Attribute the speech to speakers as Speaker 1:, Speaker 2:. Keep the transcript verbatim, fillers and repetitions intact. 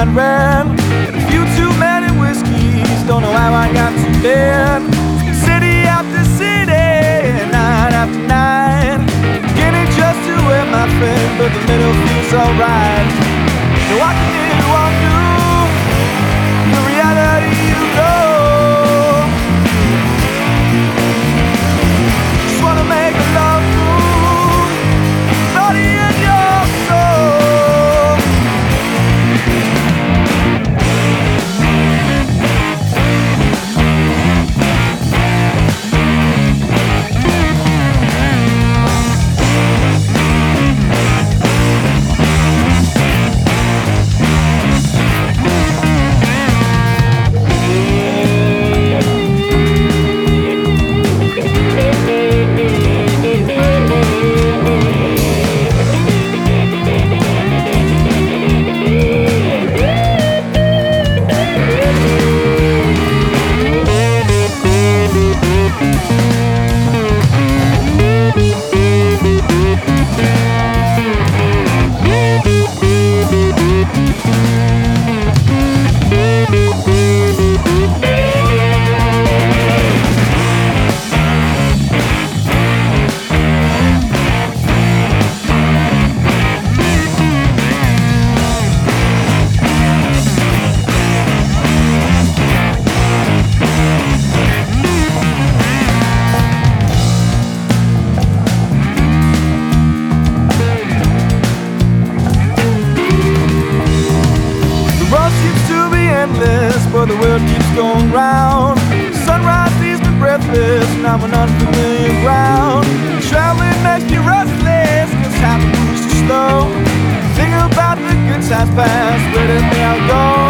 Speaker 1: got red. A few too many whiskeys, don't know how I got to bed. City after city, night after night, beginning just to wear my friend, but the middle feels alright. So I can nearly walk through the reality you know. Just wanna make a love move, body and your soul. But the world keeps going round. Sunrise leaves me breathless, and I'm on unfamiliar ground. Traveling makes me restless, cause time moves too slow. Think about the good times past, where did they all go?